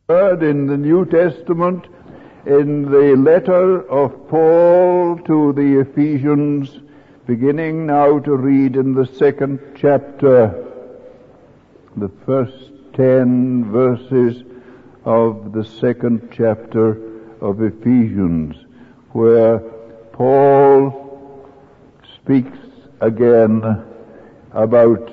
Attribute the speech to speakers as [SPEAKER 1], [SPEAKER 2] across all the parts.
[SPEAKER 1] word in the New Testament, in the letter of Paul to the Ephesians, beginning now to read in the 2nd chapter, the first 10 verses of the 2nd chapter of Ephesians, where Paul speaks again about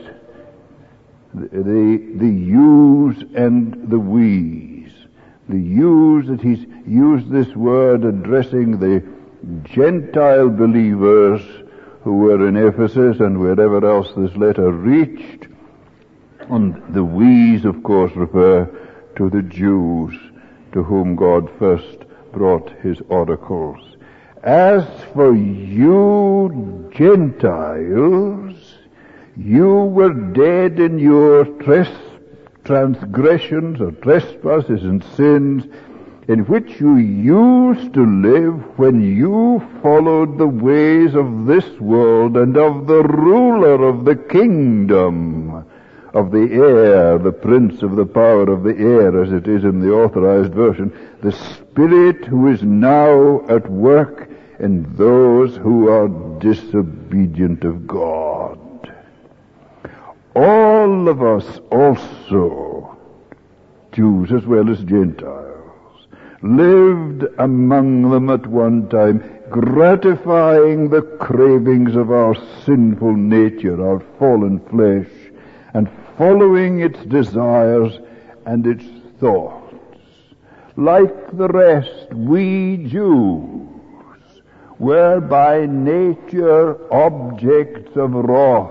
[SPEAKER 1] the yous and the we's. The yous, that he's used this word addressing the Gentile believers who were in Ephesus and wherever else this letter reached. And the we's, of course, refer to the Jews to whom God first brought his oracles. As for you Gentiles, you were dead in your transgressions or trespasses and sins, in which you used to live when you followed the ways of this world and of the ruler of the kingdom of the air, the prince of the power of the air, as it is in the Authorized Version, the Spirit who is now at work in those who are disobedient of God. All of us also, Jews as well as Gentiles, lived among them at one time, gratifying the cravings of our sinful nature, our fallen flesh, and following its desires and its thoughts. Like the rest, we Jews were by nature objects of wrath.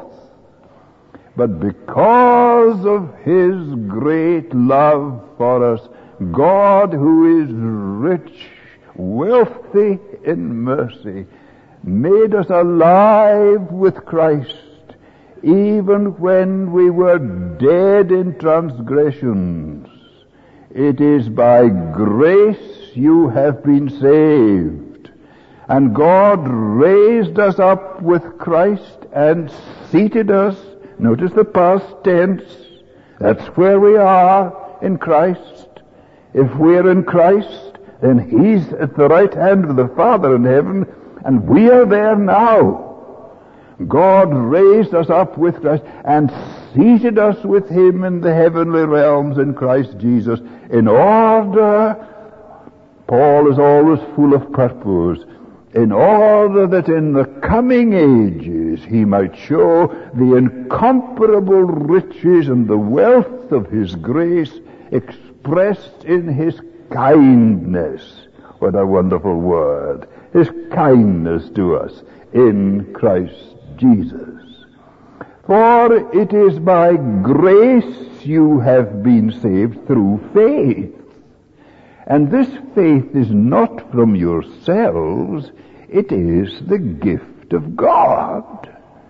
[SPEAKER 1] But because of his great love for us, God, who is rich, wealthy in mercy, made us alive with Christ, even when we were dead in transgressions. It is by grace you have been saved. And God raised us up with Christ and seated us. Notice the past tense. That's where we are in Christ. If we're in Christ, then he's at the right hand of the Father in heaven, and we are there now. God raised us up with Christ and seated us with him in the heavenly realms in Christ Jesus, in order, Paul is always full of purpose, in order that in the coming ages he might show the incomparable riches and the wealth of his grace expressed in his kindness. What a wonderful word. His kindness to us in Christ Jesus. For it is by grace you have been saved through faith. And this faith is not from yourselves, it is the gift of God.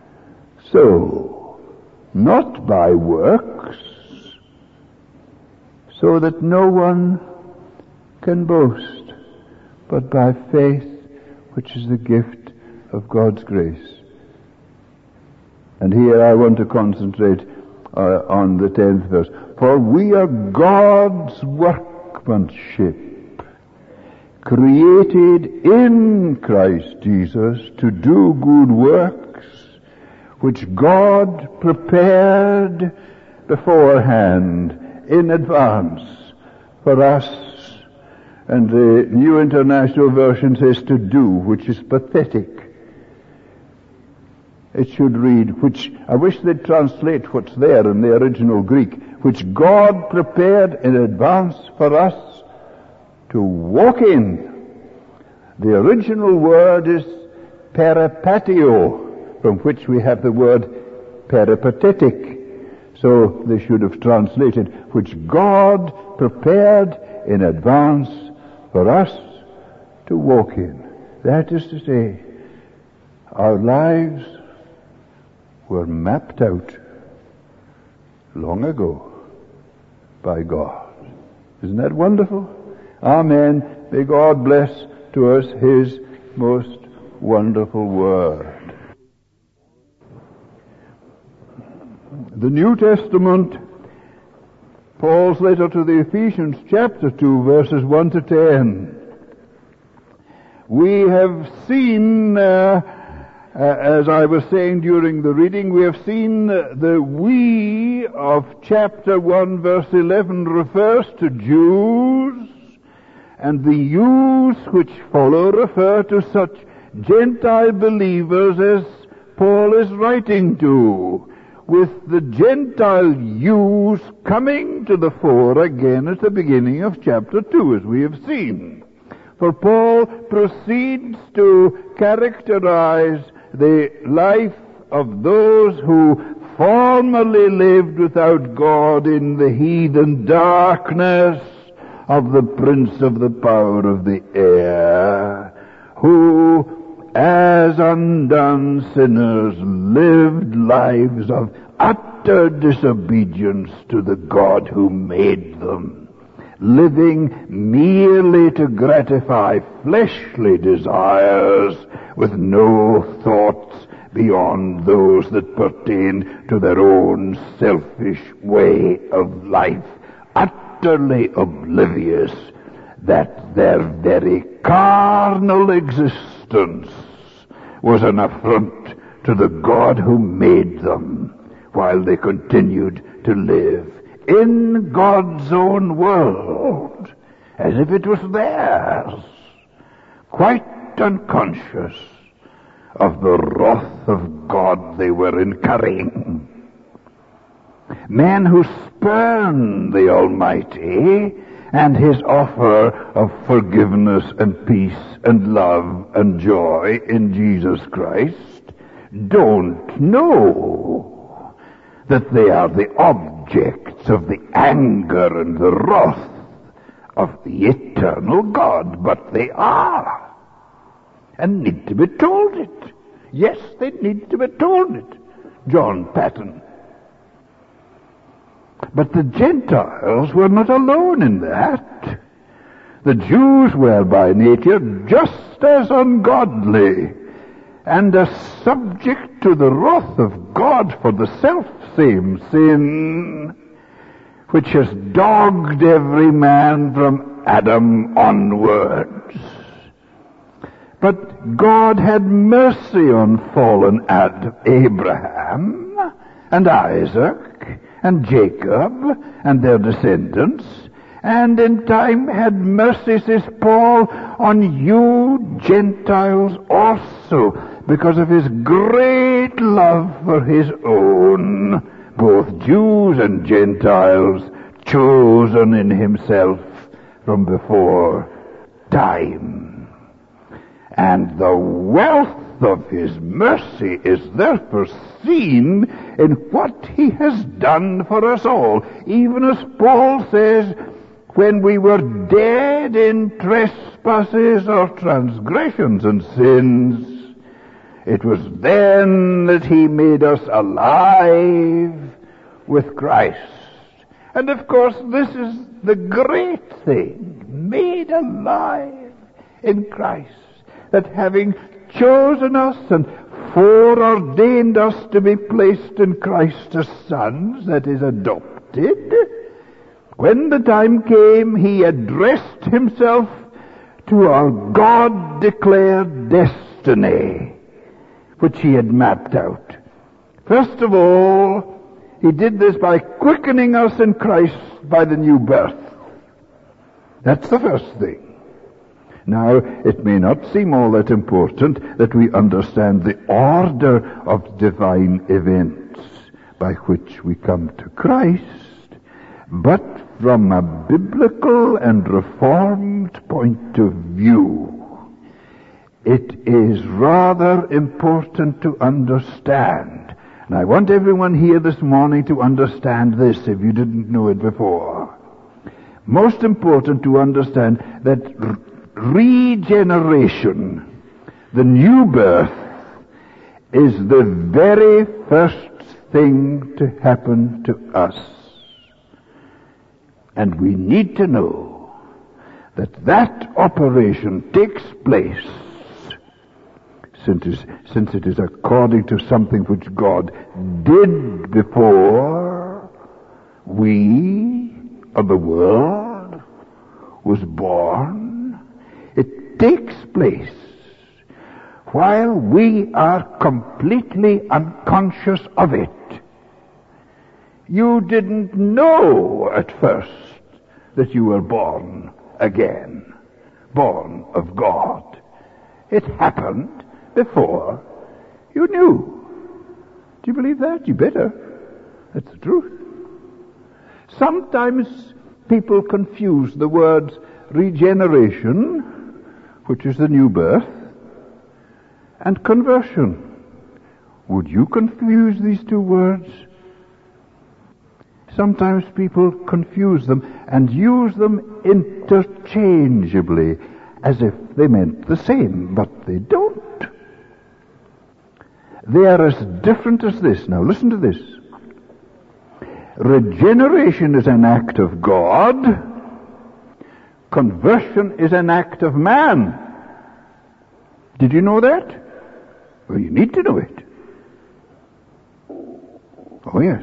[SPEAKER 1] So, not by works, so that no one can boast, but by faith, which is the gift of God's grace. And here I want to concentrate on the 10th verse. For we are God's workmanship, created in Christ Jesus to do good works, which God prepared beforehand in advance for us. And the New International Version says to do, which is pathetic. It should read, which, I wish they'd translate what's there in the original Greek, which God prepared in advance for us to walk in. The original word is peripatio, from which we have the word peripatetic. So they should have translated, which God prepared in advance for us to walk in. That is to say, our lives were mapped out long ago by God. Isn't that wonderful? Amen. May God bless to us his most wonderful word. The New Testament Paul's letter to the Ephesians, chapter 2, verses 1 to 10. We have seen, as I was saying during the reading, we have seen the we of chapter 1, verse 11 refers to Jews, and the yous which follow refer to such Gentile believers as Paul is writing to, with the Gentile yous coming to the fore again at the beginning of chapter 2, as we have seen. For Paul proceeds to characterize the life of those who formerly lived without God in the heathen darkness of the prince of the power of the air, who, as undone sinners, lived lives of utter disobedience to the God who made them, living merely to gratify fleshly desires with no thoughts beyond those that pertain to their own selfish way of life, utterly oblivious that their very carnal existence was an affront to the God who made them, while they continued to live in God's own world, as if it was theirs, quite unconscious of the wrath of God they were incurring. Men who spurn the Almighty and His offer of forgiveness and peace and love and joy in Jesus Christ don't know that they are the objects of the anger and the wrath of the eternal God, but they are, and need to be told it. Yes, they need to be told it. John Paton. But the Gentiles were not alone in that. The Jews were by nature just as ungodly and as subject to the wrath of God for the self-same sin which has dogged every man from Adam onwards. But God had mercy on fallen Abraham and Isaac and Jacob and their descendants, and in time had mercy, says Paul, on you Gentiles also, because of His great love for His own, both Jews and Gentiles, chosen in Himself from before time. And the wealth of His mercy is therefore seen in what He has done for us all. Even as Paul says, when we were dead in trespasses or transgressions and sins, it was then that He made us alive with Christ. And of course, this is the great thing, made alive in Christ, that having chosen us and foreordained us to be placed in Christ as sons, that is, adopted, when the time came, He addressed Himself to our God-declared destiny, which He had mapped out. First of all, He did this by quickening us in Christ by the new birth. That's the first thing. Now, it may not seem all that important that we understand the order of divine events by which we come to Christ, but from a biblical and reformed point of view, it is rather important to understand. And I want everyone here this morning to understand this, if you didn't know it before. Most important to understand that regeneration, the new birth, is the very first thing to happen to us. And we need to know that that operation takes place, since it is according to something which God did before we of the world was born, it takes place while we are completely unconscious of it. You didn't know at first that you were born again, born of God. It happened before you knew. Do you believe that? You better. That's the truth. Sometimes people confuse the words regeneration, which is the new birth, and conversion. Would you confuse these two words? Sometimes people confuse them and use them interchangeably as if they meant the same, but they don't. They are as different as this. Now listen to this. Regeneration is an act of God. Conversion is an act of man. Did you know that? Well, you need to know it. Oh, yes.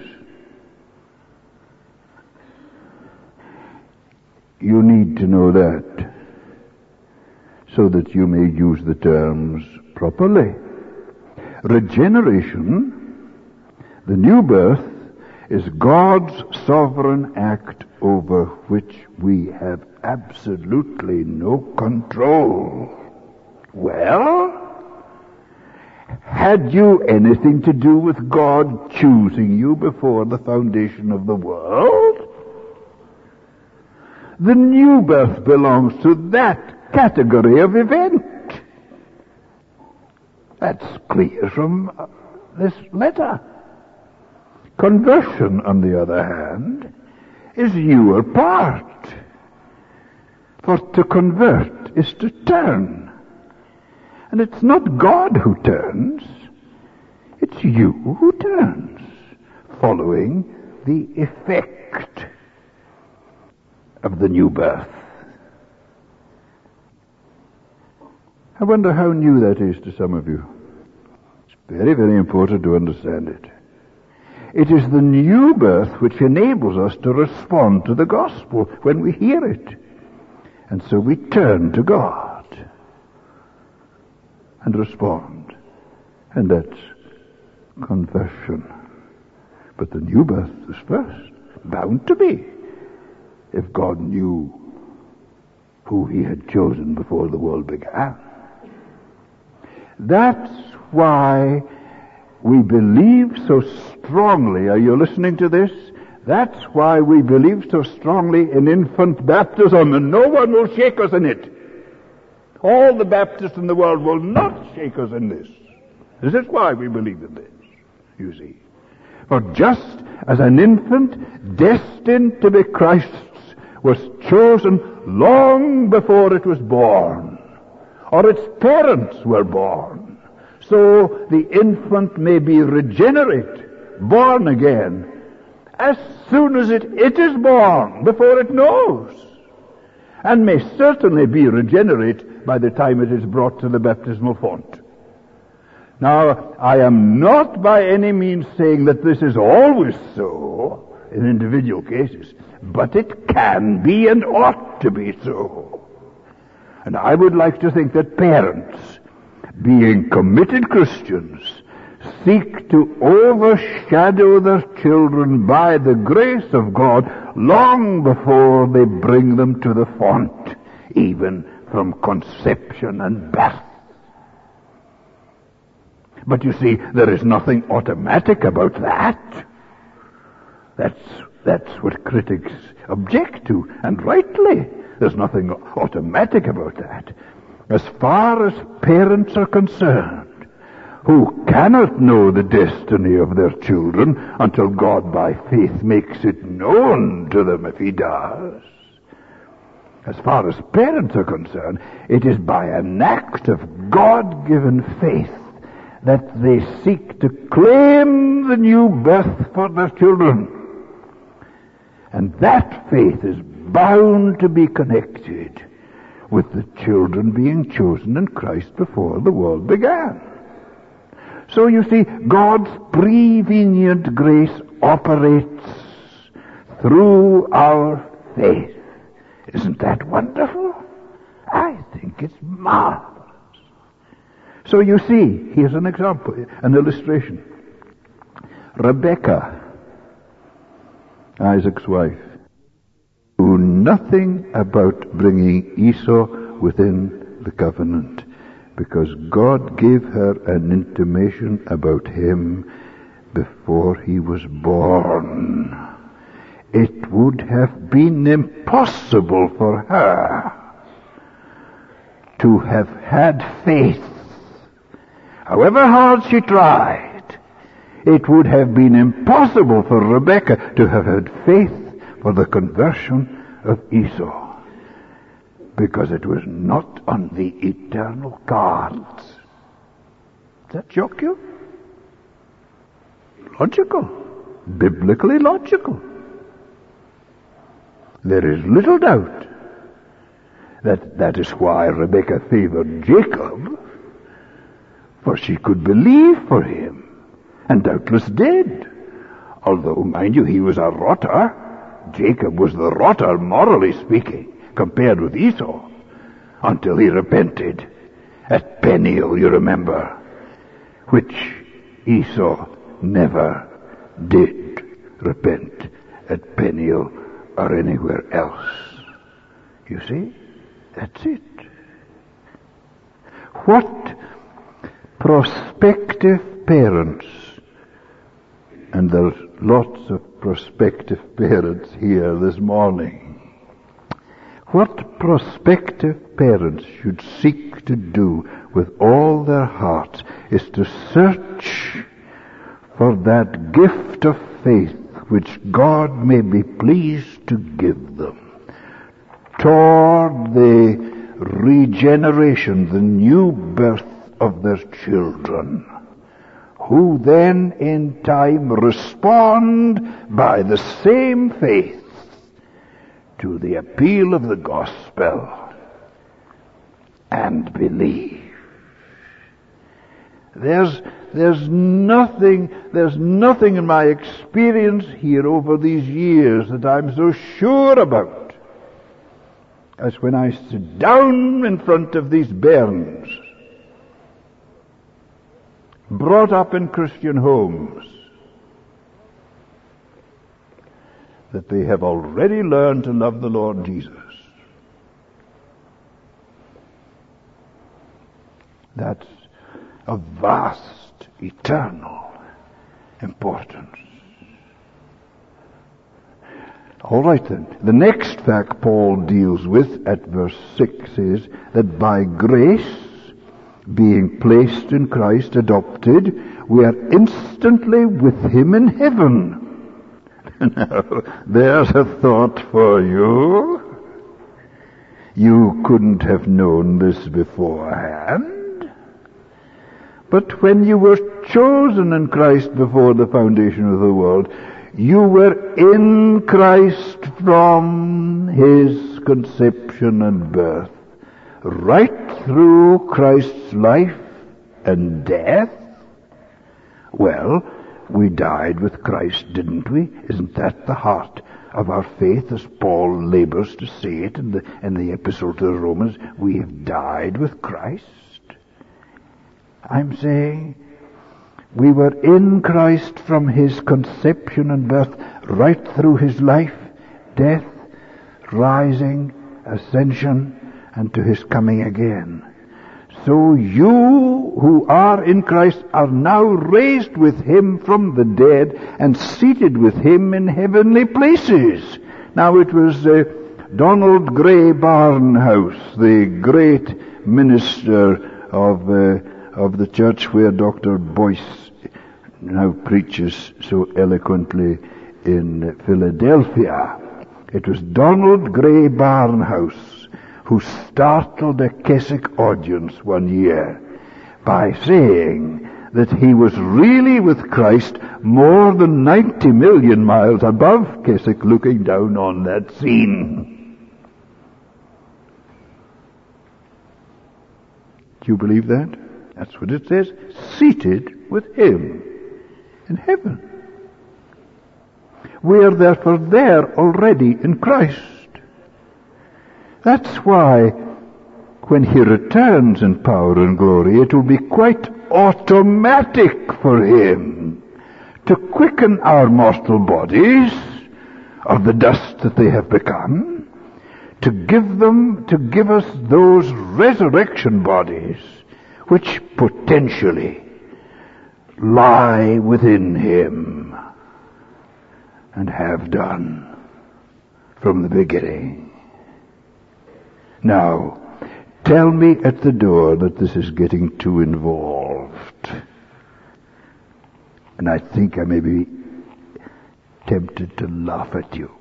[SPEAKER 1] You need to know that so that you may use the terms properly. Regeneration, the new birth, is God's sovereign act over which we have absolutely no control. Well, had you anything to do with God choosing you before the foundation of the world? The new birth belongs to that category of event. That's clear from this letter. Conversion, on the other hand, is your part. For to convert is to turn. And it's not God who turns, it's you who turns, following the effect of the new birth. I wonder how new that is to some of you. It's very, very important to understand it. It is the new birth which enables us to respond to the gospel when we hear it. And so we turn to God and respond. And that's conversion. But the new birth is first, bound to be, if God knew who he had chosen before the world began. That's why we believe so strongly. Are you listening to this? That's why we believe so strongly in infant baptism, and no one will shake us in it. All the Baptists in the world will not shake us in this. This is why we believe in this, you see. For just as an infant destined to be Christ's was chosen long before it was born, or its parents were born, so the infant may be regenerate, born again, as soon as it is born, before it knows, and may certainly be regenerate by the time it is brought to the baptismal font. Now, I am not by any means saying that this is always so in individual cases, but it can be and ought to be so. And I would like to think that parents, being committed Christians, seek to overshadow their children by the grace of God long before they bring them to the font, even from conception and birth. But you see, there is nothing automatic about that. That's what critics object to, and rightly. There's nothing automatic about that. As far as parents are concerned, who cannot know the destiny of their children until God by faith makes it known to them if he does. As far as parents are concerned, it is by an act of God-given faith that they seek to claim the new birth for their children. And that faith is bound to be connected with the children being chosen in Christ before the world began. So you see, God's prevenient grace operates through our faith. Isn't that wonderful? I think it's marvelous. So you see, here's an example, an illustration. Rebekah, Isaac's wife, knew nothing about bringing Esau within the covenant, because God gave her an intimation about him before he was born. It would have been impossible for her to have had faith. However hard she tried, it would have been impossible for Rebekah to have had faith for the conversion of Esau, because it was not on the eternal cards. Does that shock you? Logical. Biblically logical. There is little doubt that is why Rebekah favored Jacob, for she could believe for him, and doubtless did. Although, mind you, he was a rotter. Jacob was the rotter, morally speaking, compared with Esau, until he repented at Peniel, you remember, which Esau never did repent at Peniel or anywhere else. You see? That's it. What prospective parents, and there's lots of prospective parents here this morning, what prospective parents should seek to do with all their hearts is to search for that gift of faith which God may be pleased to give them toward the regeneration, the new birth of their children, who then in time respond by the same faith to the appeal of the gospel and believe. There's nothing in my experience here over these years that I'm so sure about as when I sit down in front of these bairns, brought up in Christian homes, that they have already learned to love the Lord Jesus. That's of vast, eternal importance. All right then. The next fact Paul deals with at verse 6 is that by grace, being placed in Christ, adopted, we are instantly with him in heaven. Now, there's a thought for you. You couldn't have known this beforehand. But when you were chosen in Christ before the foundation of the world, you were in Christ from his conception and birth, right through Christ's life and death. Well, we died with Christ, didn't we? Isn't that the heart of our faith, as Paul labors to say it in the epistle to the Romans? We have died with Christ. I'm saying we were in Christ from his conception and birth, right through his life, death, rising, ascension, and to his coming again. So you who are in Christ are now raised with him from the dead and seated with him in heavenly places. Now it was Donald Gray Barnhouse, the great minister of the church where Dr. Boyce now preaches so eloquently in Philadelphia. It was Donald Gray Barnhouse who startled a Keswick audience one year by saying that he was really with Christ more than 90 million miles above Keswick, looking down on that scene. Do you believe that? That's what it says. Seated with him in heaven. We are therefore there already in Christ. That's why when he returns in power and glory, it will be quite automatic for him to quicken our mortal bodies of the dust that they have become, to give us those resurrection bodies which potentially lie within him and have done from the beginning. Now, tell me at the door that this is getting too involved. And I think I may be tempted to laugh at you.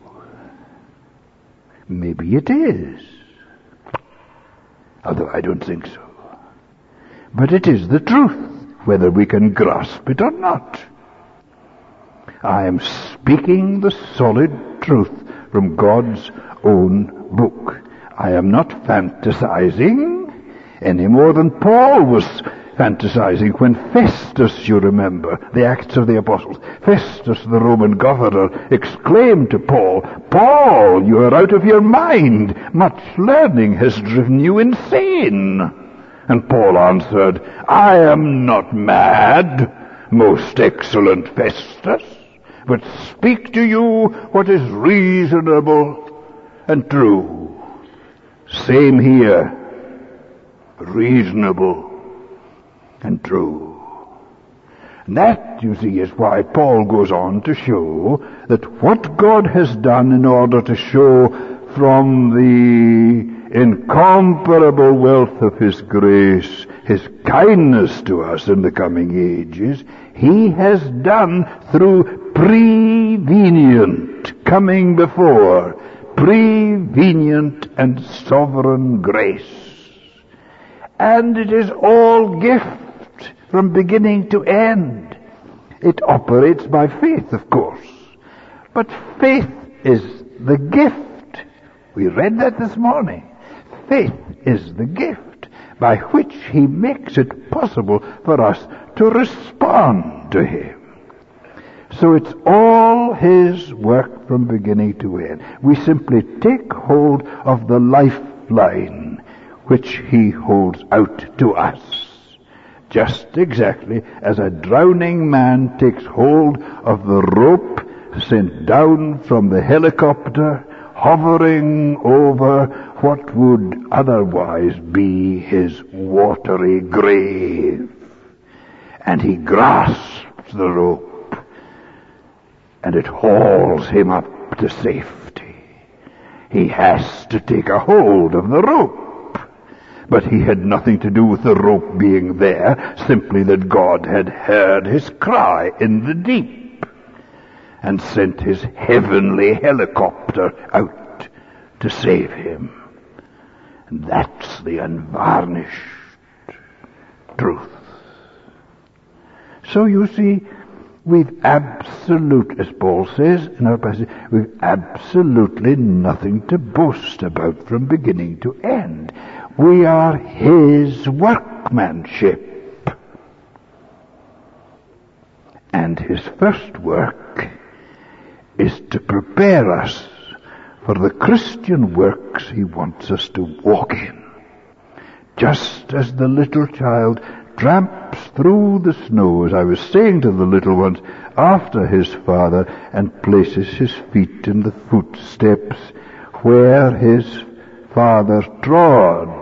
[SPEAKER 1] Maybe it is. Although I don't think so. But it is the truth, whether we can grasp it or not. I am speaking the solid truth from God's own book. I am not fantasizing any more than Paul was fantasizing when Festus, you remember, the Acts of the Apostles, Festus, the Roman governor, exclaimed to Paul, "Paul, you are out of your mind. Much learning has driven you insane." And Paul answered, "I am not mad, most excellent Festus, but speak to you what is reasonable and true." Same here. Reasonable and true. And that, you see, is why Paul goes on to show that what God has done in order to show from the incomparable wealth of His grace, His kindness to us in the coming ages, He has done through prevenient, coming before, prevenient and sovereign grace. And it is all gift from beginning to end. It operates by faith, of course. But faith is the gift. We read that this morning. Faith is the gift by which He makes it possible for us to respond to Him. So it's all His work from beginning to end. We simply take hold of the lifeline which He holds out to us. Just exactly as a drowning man takes hold of the rope sent down from the helicopter, hovering over what would otherwise be his watery grave. And he grasps the rope, and it hauls him up to safety. He has to take a hold of the rope. But he had nothing to do with the rope being there, simply that God had heard his cry in the deep and sent His heavenly helicopter out to save him. And that's the unvarnished truth. So you see, we've absolute, as Paul says in our passage, we've absolutely nothing to boast about from beginning to end. We are His workmanship. And His first work is to prepare us for the Christian works He wants us to walk in. Just as the little child tramps through the snow, as I was saying to the little ones, after his father, and places his feet in the footsteps where his father trod.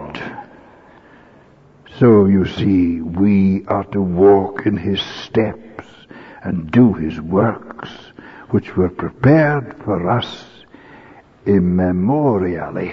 [SPEAKER 1] So you see, we are to walk in His steps and do His works, which were prepared for us immemorially.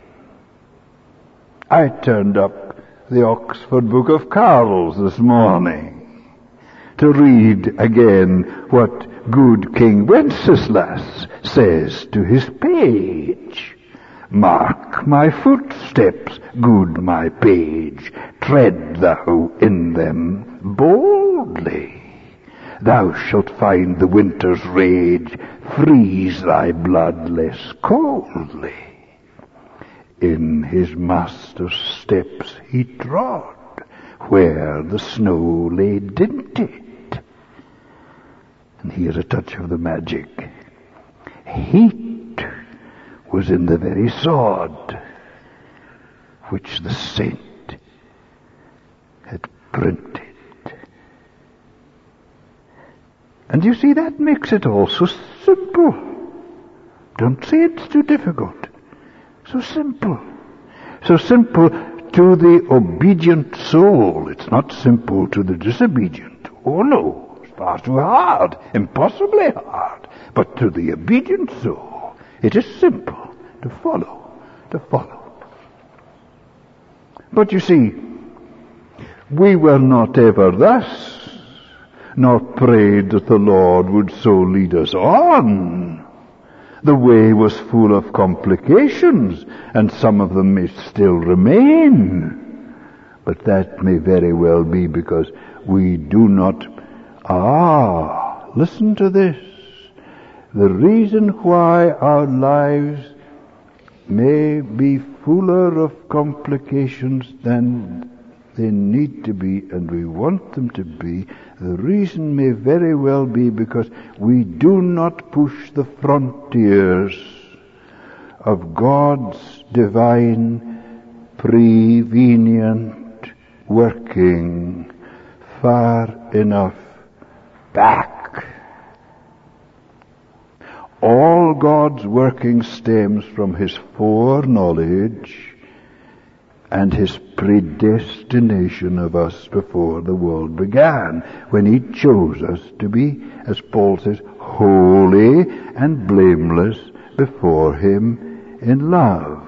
[SPEAKER 1] I turned up the Oxford Book of Carols this morning to read again what good King Wenceslas says to his page. "Mark my footsteps, good my page, tread thou in them boldly. Thou shalt find the winter's rage freeze thy blood less coldly." In his master's steps he trod, where the snow lay dinted. And here's a touch of the magic. Heat was in the very sod. which the saint had printed. And you see, that makes it all so simple. Don't say it's too difficult. So simple. So simple to the obedient soul. It's not simple to the disobedient. Oh no, it's far too hard. Impossibly hard. But to the obedient soul, it is simple to follow. To follow. But you see, we were not ever thus, nor prayed that the Lord would so lead us on. The way was full of complications, and some of them may still remain. But that may very well be because we do not... listen to this. The reason why our lives may be fuller of complications than they need to be, and we want them to be, the reason may very well be because we do not push the frontiers of God's divine, prevenient working far enough back. All God's working stems from His foreknowledge and His predestination of us before the world began, when He chose us to be, as Paul says, holy and blameless before Him in love.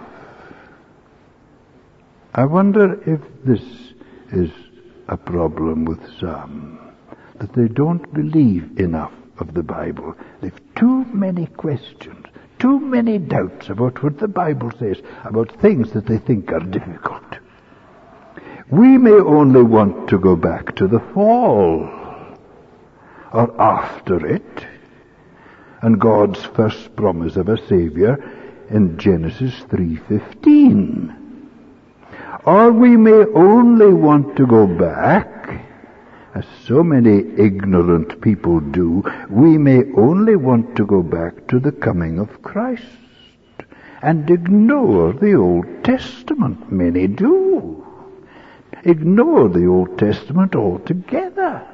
[SPEAKER 1] I wonder if this is a problem with some, that they don't believe enough of the Bible. They've too many questions, too many doubts about what the Bible says, about things that they think are difficult. We may only want to go back to the fall, or after it, and God's first promise of a Savior in Genesis 3:15. Or we may only want to go back, as so many ignorant people do, we may only want to go back to the coming of Christ and ignore the Old Testament. Many do. Ignore the Old Testament altogether.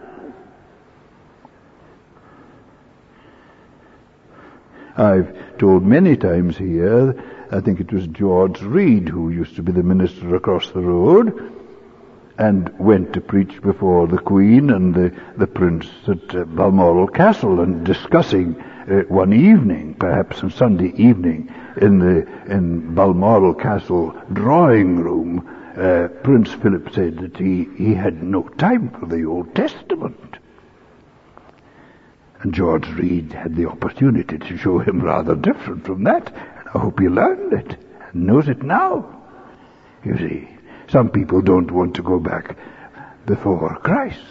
[SPEAKER 1] I've told many times here, I think it was George Reed who used to be the minister across the road, and went to preach before the Queen and the Prince at Balmoral Castle, and discussing one evening, perhaps on Sunday evening, in Balmoral Castle drawing room, Prince Philip said that he had no time for the Old Testament. And George Reed had the opportunity to show him rather different from that. And I hope he learned it and knows it now. You see, some people don't want to go back before Christ.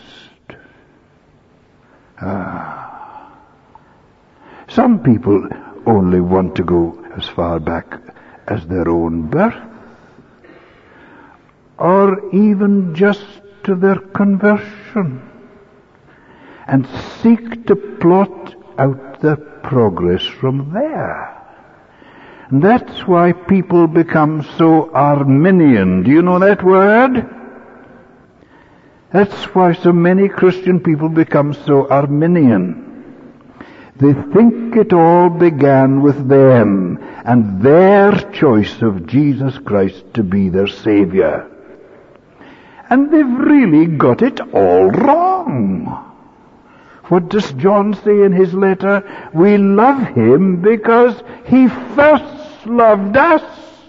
[SPEAKER 1] Some people only want to go as far back as their own birth, or even just to their conversion, and seek to plot out their progress from there. And that's why people become so Arminian. Do you know that word? That's why so many Christian people become so Arminian. They think it all began with them and their choice of Jesus Christ to be their Savior. And they've really got it all wrong. What does John say in his letter? We love Him because He first loved us.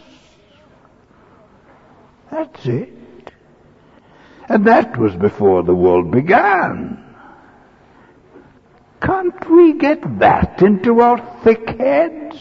[SPEAKER 1] That's it. And that was before the world began. Can't we get that into our thick heads?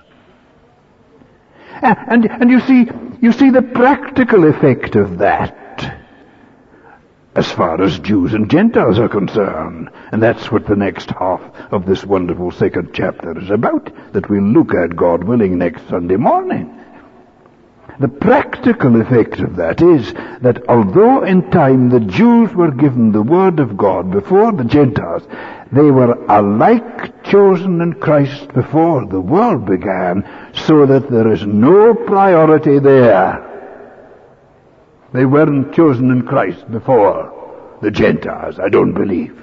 [SPEAKER 1] And you see the practical effect of that, as far as Jews and Gentiles are concerned. And that's what the next half of this wonderful second chapter is about, that we'll look at, God willing, next Sunday morning. The practical effect of that is that although in time the Jews were given the Word of God before the Gentiles, they were alike chosen in Christ before the world began, so that there is no priority there. They weren't chosen in Christ before the Gentiles, I don't believe.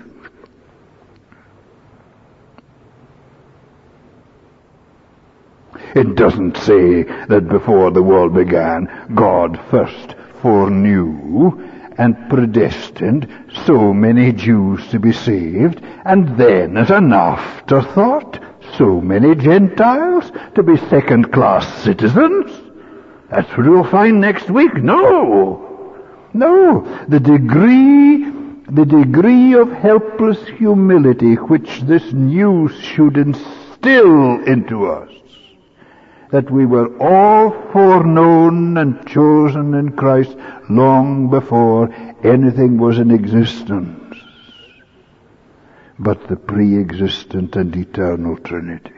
[SPEAKER 1] It doesn't say that before the world began, God first foreknew and predestined so many Jews to be saved, and then as an afterthought, so many Gentiles to be second-class citizens. That's what we'll find next week. No. The degree of helpless humility which this news should instill into us, that we were all foreknown and chosen in Christ long before anything was in existence but the pre-existent and eternal Trinity.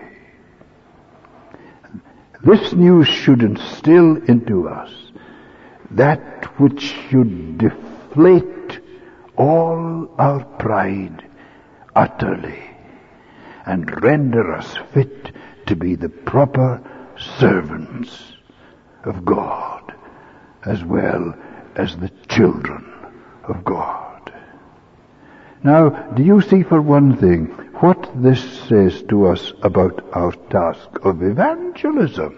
[SPEAKER 1] This news should instill into us that which should deflate all our pride utterly and render us fit to be the proper servants of God as well as the children of God. Now, do you see, for one thing, what this says to us about our task of evangelism?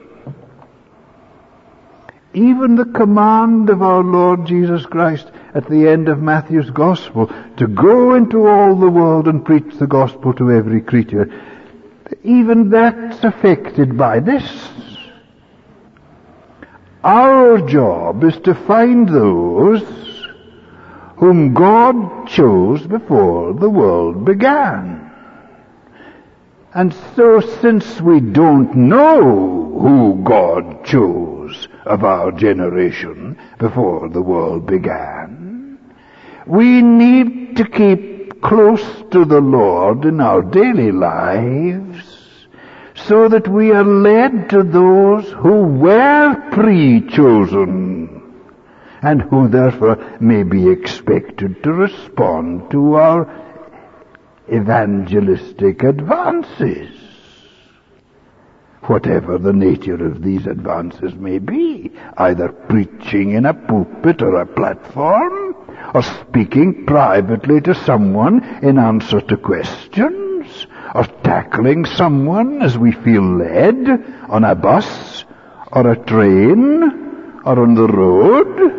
[SPEAKER 1] Even the command of our Lord Jesus Christ at the end of Matthew's Gospel to go into all the world and preach the gospel to every creature, even that's affected by this. Our job is to find those whom God chose before the world began. And so, since we don't know who God chose of our generation before the world began, we need to keep close to the Lord in our daily lives, so that we are led to those who were pre-chosen, and who therefore may be expected to respond to our evangelistic advances, whatever the nature of these advances may be, either preaching in a pulpit or a platform, or speaking privately to someone in answer to questions, or tackling someone as we feel led on a bus or a train or on the road.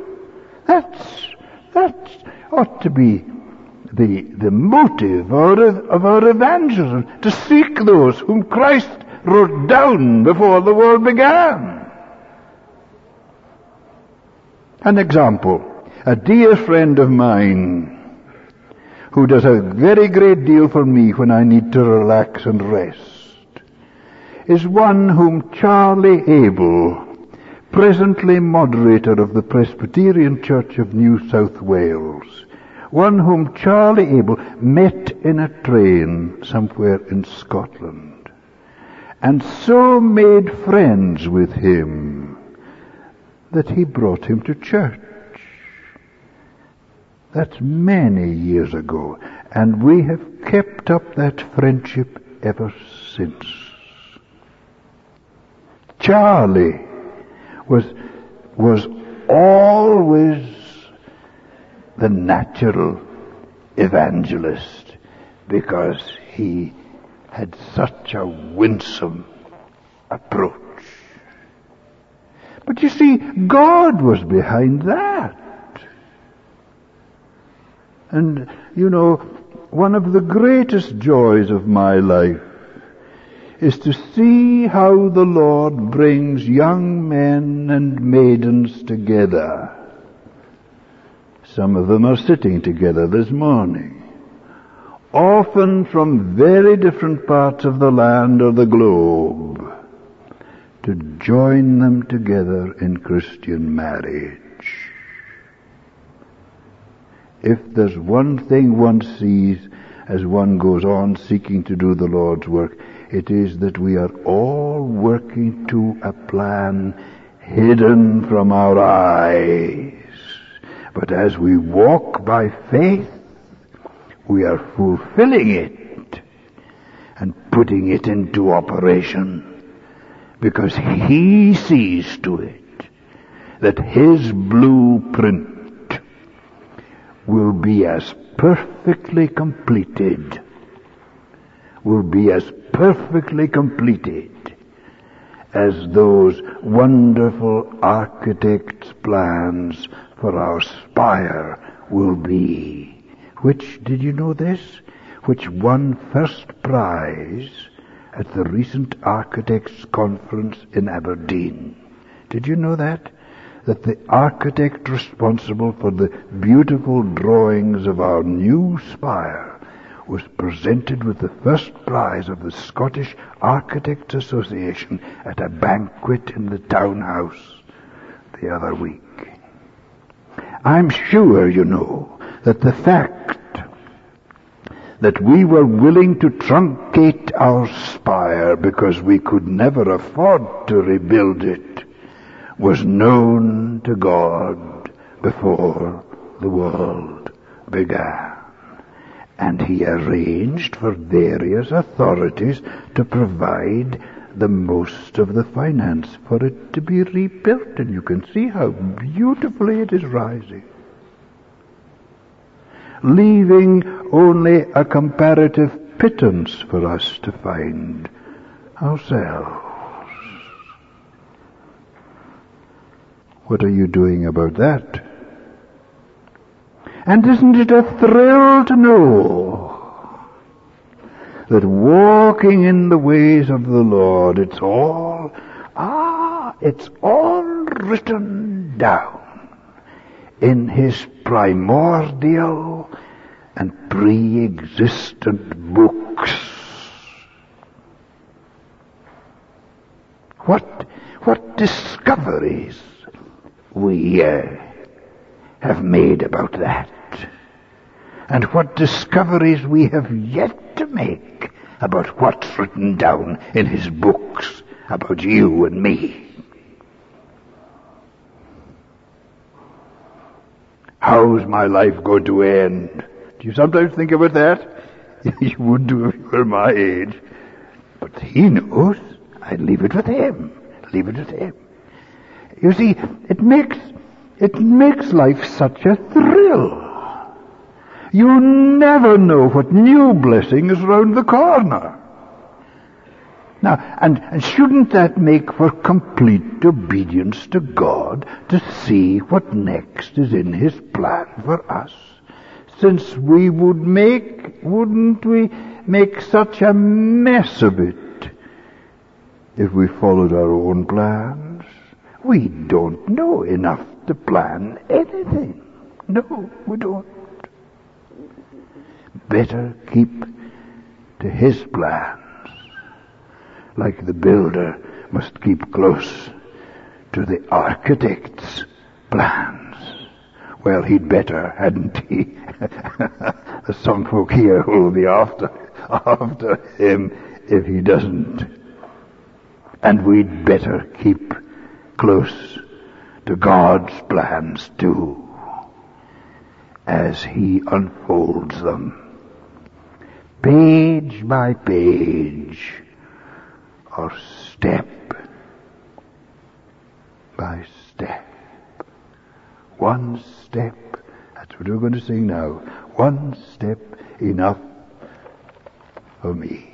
[SPEAKER 1] That ought to be the motive of our evangelism, to seek those whom Christ wrote down before the world began. An example, a dear friend of mine who does a very great deal for me when I need to relax and rest, is one whom Charlie Abel, presently moderator of the Presbyterian Church of New South Wales, one whom Charlie Abel met in a train somewhere in Scotland, and so made friends with him that he brought him to church. That's many years ago, and we have kept up that friendship ever since. Charlie was always the natural evangelist, because he had such a winsome approach. But you see, God was behind that. And, you know, one of the greatest joys of my life is to see how the Lord brings young men and maidens together. Some of them are sitting together this morning, often from very different parts of the land or the globe, to join them together in Christian marriage. If there's one thing one sees as one goes on seeking to do the Lord's work, it is that we are all working to a plan hidden from our eyes. But as we walk by faith, we are fulfilling it and putting it into operation, because He sees to it that his blueprint will be as perfectly completed, as those wonderful architect's plans for our spire will be, which, did you know this? Which won first prize at the recent Architects' Conference in Aberdeen. Did you know that? That the architect responsible for the beautiful drawings of our new spire was presented with the first prize of the Scottish Architects Association at a banquet in the townhouse the other week. I'm sure you know that the fact that we were willing to truncate our spire because we could never afford to rebuild it was known to God before the world began. And he arranged for various authorities to provide the most of the finance for it to be rebuilt. And you can see how beautifully it is rising, leaving only a comparative pittance for us to find ourselves. What are you doing about that? And isn't it a thrill to know that walking in the ways of the Lord, it's all written down in his primordial and pre-existent books. What discoveries we have made about that, and what discoveries we have yet to make about what's written down in his books about you and me. How's my life going to end? Do you sometimes think about that? You wouldn't do if you were my age. But he knows. I leave it with him. You see, it makes life such a thrill. You never know what new blessing is round the corner. Now, and shouldn't that make for complete obedience to God to see what next is in his plan for us? Since wouldn't we make such a mess of it if we followed our own plans? We don't know enough to plan anything. No, we don't. Better keep to his plans, like the builder must keep close to the architect's plans. Well, he'd better, hadn't he? Some folk here will be after him if he doesn't. And we'd better keep close to God's plans too, as he unfolds them, page by page, or step by step. One step, that's what we're going to sing now. One step enough for me.